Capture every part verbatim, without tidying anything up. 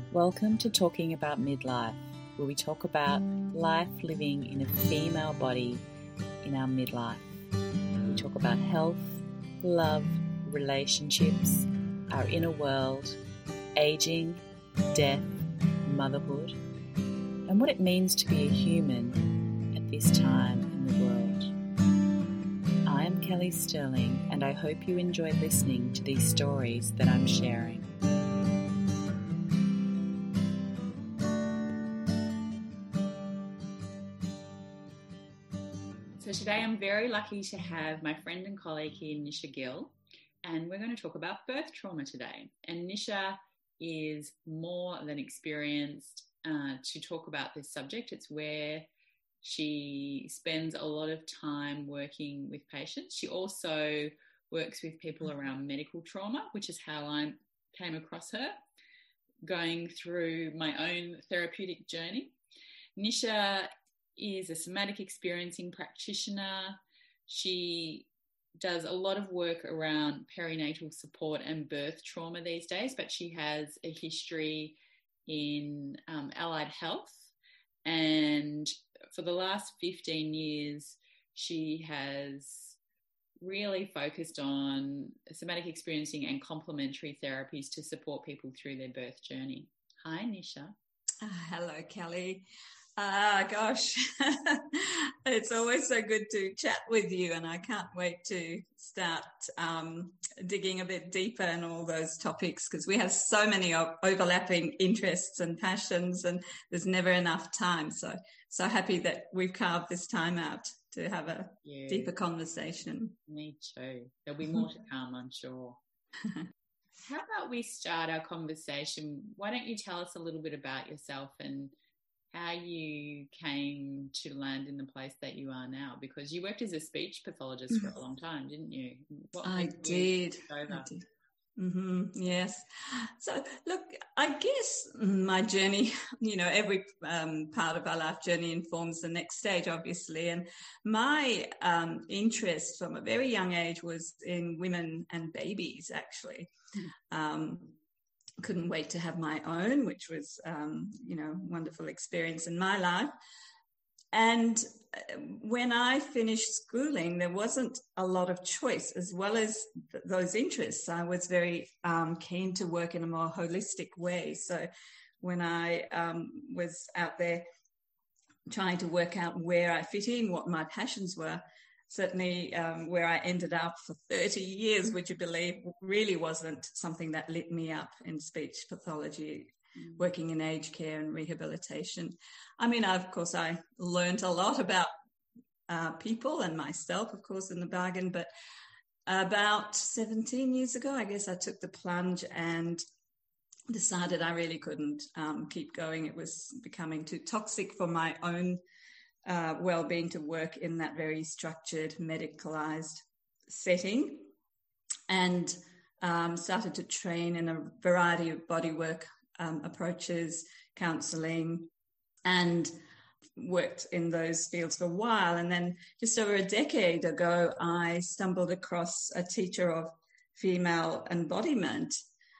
Welcome to Talking About Midlife, where we talk about life living in a female body in our midlife. We talk about health, love, relationships, our inner world, aging, death, motherhood, and what it means to be a human at this time in the world. I am Kelly Sterling, and I hope you enjoy listening to these stories that I'm sharing. So today I'm very lucky to have my friend and colleague here, Nisha Gill, and we're going to talk about birth trauma today. And Nisha is more than experienced uh, to talk about this subject. It's where she spends a lot of time working with patients. She also works with people around medical trauma, which is how I came across her, going through my own therapeutic journey. Nisha is a somatic experiencing practitioner. She does a lot of work around perinatal support and birth trauma these days, but she has a history in um, allied health. And for the last fifteen years, she has really focused on somatic experiencing and complementary therapies to support people through their birth journey. Hi, Nisha. Uh, hello, Kelly. Ah, uh, gosh, it's always so good to chat with you, and I can't wait to start um, digging a bit deeper in all those topics, because we have so many overlapping interests and passions, and there's never enough time. So, so happy that we've carved this time out to have a yeah. deeper conversation. Me too. There'll be more to come, I'm sure. How about we start our conversation? Why don't you tell us a little bit about yourself and how you came to land in the place that you are now, because you worked as a speech pathologist for a long time, didn't you? What I did. I did. Mm-hmm. Yes. So, look, I guess my journey, you know, every um, part of our life journey informs the next stage, obviously. And my um, interest from a very young age was in women and babies, actually. Um, couldn't wait to have my own, which was, um, you know, wonderful experience in my life. And when I finished schooling, there wasn't a lot of choice, as well as th- those interests. I was very um, keen to work in a more holistic way. So when I um, was out there trying to work out where I fit in, what my passions were, certainly um, where I ended up for thirty years, would you believe, really wasn't something that lit me up in speech pathology, mm. working in aged care and rehabilitation. I mean, I, of course, I learned a lot about uh, people and myself, of course, in the bargain, but about seventeen years ago, I guess I took the plunge and decided I really couldn't um, keep going. It was becoming too toxic for my own Uh, well-being to work in that very structured, medicalized setting, and um, started to train in a variety of bodywork um, approaches, counselling, and worked in those fields for a while. And then just over a decade ago, I stumbled across a teacher of female embodiment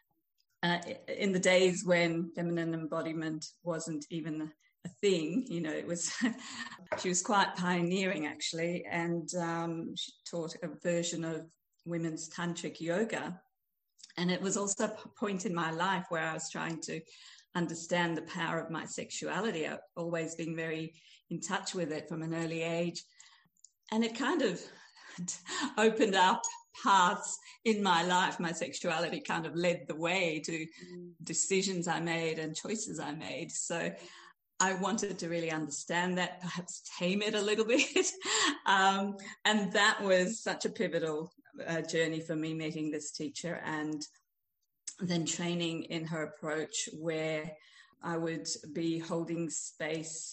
uh, in the days when feminine embodiment wasn't even a thing. You know, it was, she was quite pioneering actually, and um, she taught a version of women's tantric yoga. And it was also a point in my life where I was trying to understand the power of my sexuality. I've always been very in touch with it from an early age. And it kind of opened up paths in my life. My sexuality kind of led the way to decisions I made and choices I made. So I wanted to really understand that, perhaps tame it a little bit. um, and that was such a pivotal uh, journey for me, meeting this teacher and then training in her approach, where I would be holding space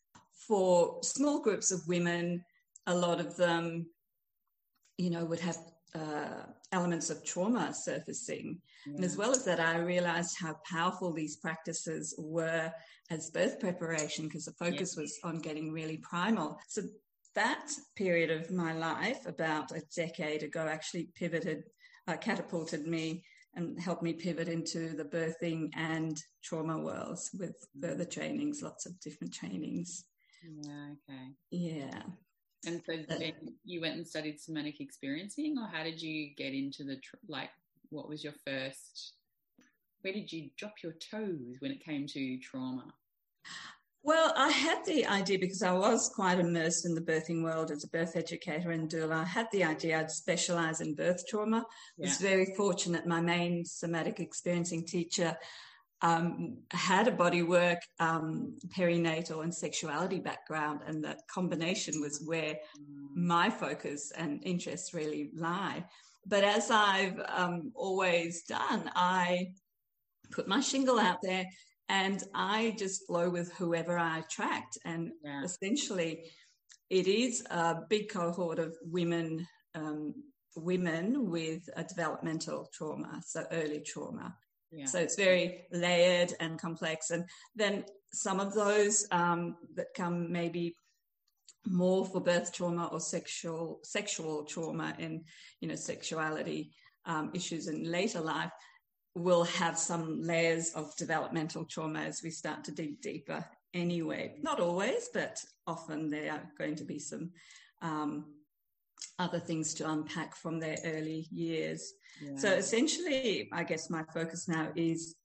for small groups of women. A lot of them, you know, would have uh, elements of trauma surfacing. Yeah. And as well as that, I realized how powerful these practices were as birth preparation, because the focus yeah. was on getting really primal. So that period of my life, about a decade ago, actually pivoted, uh, catapulted me and helped me pivot into the birthing and trauma worlds with further trainings, lots of different trainings. Yeah, okay. Yeah. And so then you went and studied somatic experiencing, or how did you get into the, like, what was your first, where did you drop your toes when it came to trauma? Well, I had the idea, because I was quite immersed in the birthing world as a birth educator and doula. I had the idea I'd specialise in birth trauma. Yeah. I was very fortunate. My main somatic experiencing teacher um, had a bodywork, um, perinatal and sexuality background, and that combination was where my focus and interests really lie. But as I've um, always done, I put my shingle out there, and I just flow with whoever I attract. And yeah. essentially, it is a big cohort of women, um, women with a developmental trauma, so early trauma. Yeah. So it's very layered and complex. And then some of those um, that come maybe more for birth trauma or sexual sexual trauma and, you know, sexuality um, issues in later life, will have some layers of developmental trauma as we start to dig deeper anyway. Not always, but often there are going to be some um, other things to unpack from their early years. Yeah. So essentially, I guess my focus now is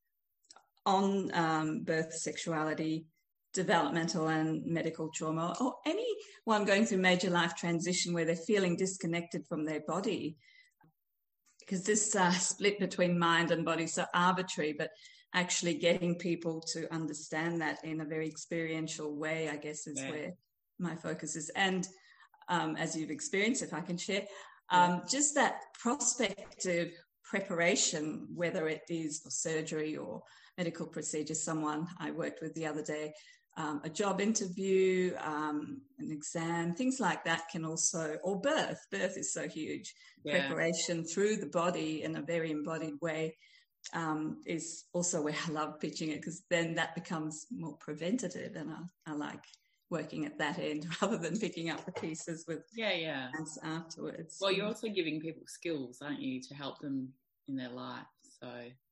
on um, birth, sexuality, developmental and medical trauma, or anyone going through major life transition where they're feeling disconnected from their body. Because this uh, split between mind and body is so arbitrary, but actually getting people to understand that in a very experiential way, I guess, is yeah. where my focus is. And um, as you've experienced, if I can share, um, yeah. just that prospective preparation, whether it is for surgery or medical procedure. Someone I worked with the other day, um, a job interview, um, an exam, things like that can also, or birth. Birth is so huge. Yeah. Preparation through the body in a very embodied way um, is also where I love pitching it, because then that becomes more preventative, and I, I like working at that end rather than picking up the pieces with yeah, yeah. us afterwards. Well, you're also giving people skills, aren't you, to help them in their life, so...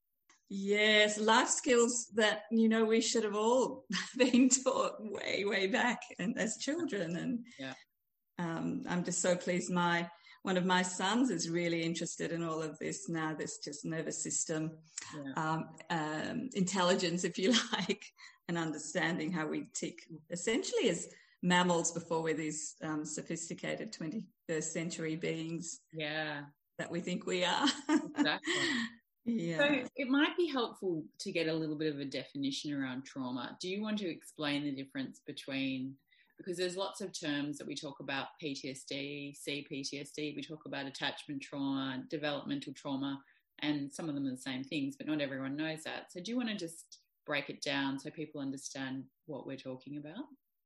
Yes, life skills that, you know, we should have all been taught way, way back and as children. And yeah. um, I'm just so pleased my one of my sons is really interested in all of this now, this just nervous system, yeah. um, um, intelligence, if you like, and understanding how we tick essentially as mammals before we're these um, sophisticated twenty-first century beings yeah. that we think we are. Exactly. Yeah. So it might be helpful to get a little bit of a definition around trauma. Do you want to explain the difference between, because there's lots of terms that we talk about, P T S D, C P T S D, we talk about attachment trauma, developmental trauma, and some of them are the same things, but not everyone knows that. So do you want to just break it down so people understand what we're talking about?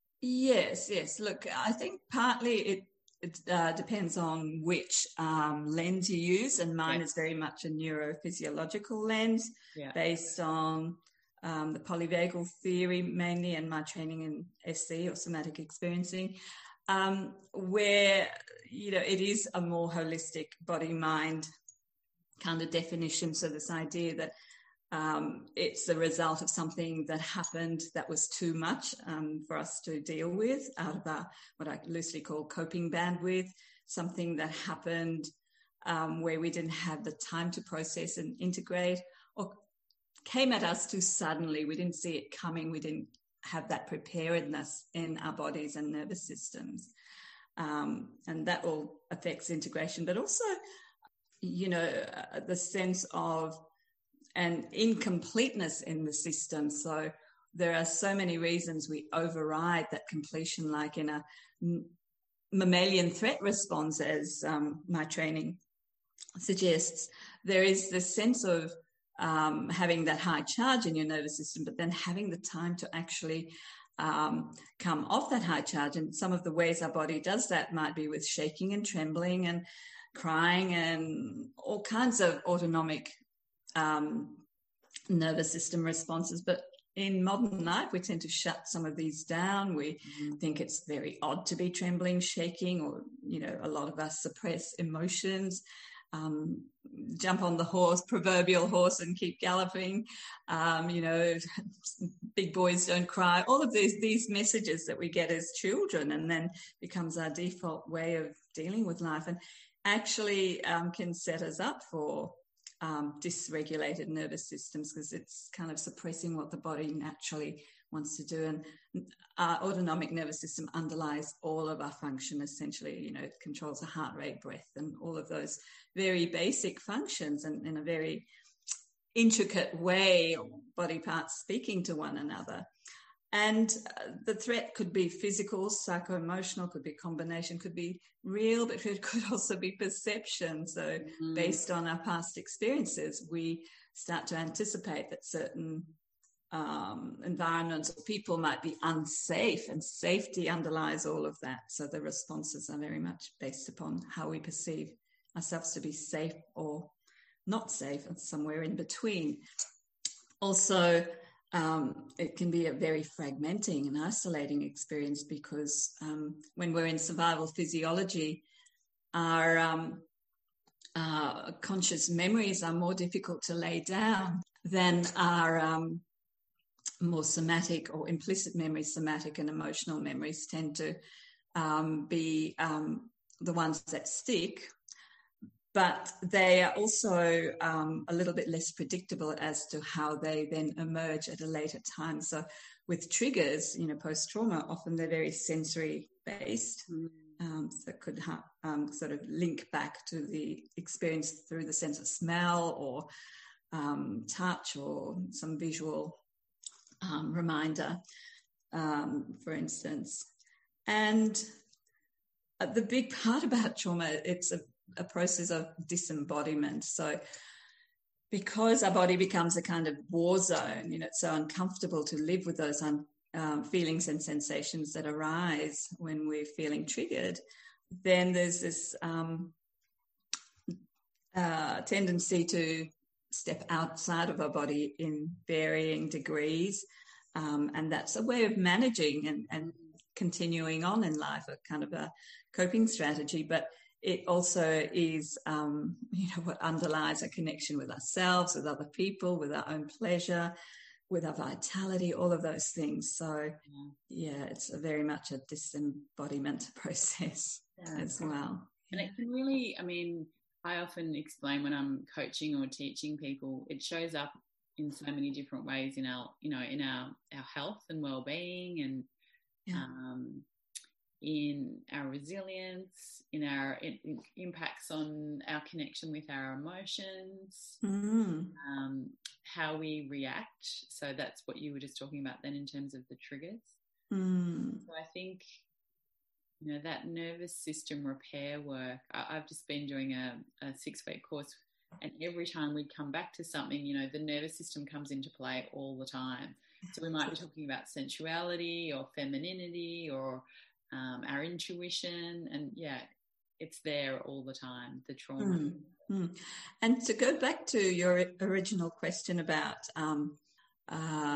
Yes, yes. Look, I think partly it It uh, depends on which um, lens you use, and mine yeah. is very much a neurophysiological lens yeah. based on um, the polyvagal theory mainly, and my training in S C or somatic experiencing, um, where, you know, it is a more holistic body-mind kind of definition. So this idea that Um, it's the result of something that happened that was too much um, for us to deal with out of our, what I loosely call coping bandwidth, something that happened um, where we didn't have the time to process and integrate, or came at us too suddenly. We didn't see it coming. We didn't have that preparedness in our bodies and nervous systems. Um, and that all affects integration, but also, you know, uh, the sense of and incompleteness in the system. So there are so many reasons we override that completion, like in a mammalian threat response, as um, my training suggests. There is this sense of um, having that high charge in your nervous system, but then having the time to actually um, come off that high charge. And some of the ways our body does that might be with shaking and trembling and crying and all kinds of autonomic Um, nervous system responses. But in modern life, we tend to shut some of these down. We mm-hmm. think it's very odd to be trembling, shaking, or, you know, a lot of us suppress emotions. um, jump on the horse, proverbial horse, and keep galloping. Um, you know, big boys don't cry. All of these these messages that we get as children, and then becomes our default way of dealing with life, and actually um, can set us up for um, dysregulated nervous systems, because it's kind of suppressing what the body naturally wants to do. And our autonomic nervous system underlies all of our function, essentially. You know, it controls the heart rate, breath, and all of those very basic functions, and in a very intricate way, body parts speaking to one another. And uh, the threat could be physical, psycho-emotional, could be combination, could be real, but it could also be perception. So mm. based on our past experiences, we start to anticipate that certain um, environments or people might be unsafe, and safety underlies all of that. So the responses are very much based upon how we perceive ourselves to be safe or not safe, and somewhere in between. Also, Um, it can be a very fragmenting and isolating experience, because um, when we're in survival physiology, our um, uh, conscious memories are more difficult to lay down than our um, more somatic or implicit memories. Somatic and emotional memories tend to um, be um, the ones that stick, but they are also um, a little bit less predictable as to how they then emerge at a later time. So with triggers, you know, post-trauma, often they're very sensory-based. Mm. Um, so it could ha- um, sort of link back to the experience through the sense of smell or um, touch or some visual um, reminder, um, for instance. And uh, the big part about trauma, it's a a process of disembodiment. So because our body becomes a kind of war zone, you know, it's so uncomfortable to live with those un, um, feelings and sensations that arise when we're feeling triggered, then there's this um, uh, tendency to step outside of our body in varying degrees. Um, and that's a way of managing and, and continuing on in life, a kind of a coping strategy. But it also is, um, you know, what underlies a connection with ourselves, with other people, with our own pleasure, with our vitality, all of those things. So, yeah, yeah it's a very much a disembodiment process yeah. as well. And it can really, I mean, I often explain when I'm coaching or teaching people, it shows up in so many different ways in our, you know, in our, our health and well-being, and yeah. um, in our resilience, in our it, it impacts on our connection with our emotions, mm. um, how we react. So that's what you were just talking about then in terms of the triggers. Mm. So I think, you know, that nervous system repair work, I, I've just been doing a, a six-week course, and every time we come back to something, you know, the nervous system comes into play all the time. So we might be talking about sensuality or femininity or Um, our intuition, and yeah, it's there all the time, the trauma. Mm, mm. And to go back to your original question about um, uh,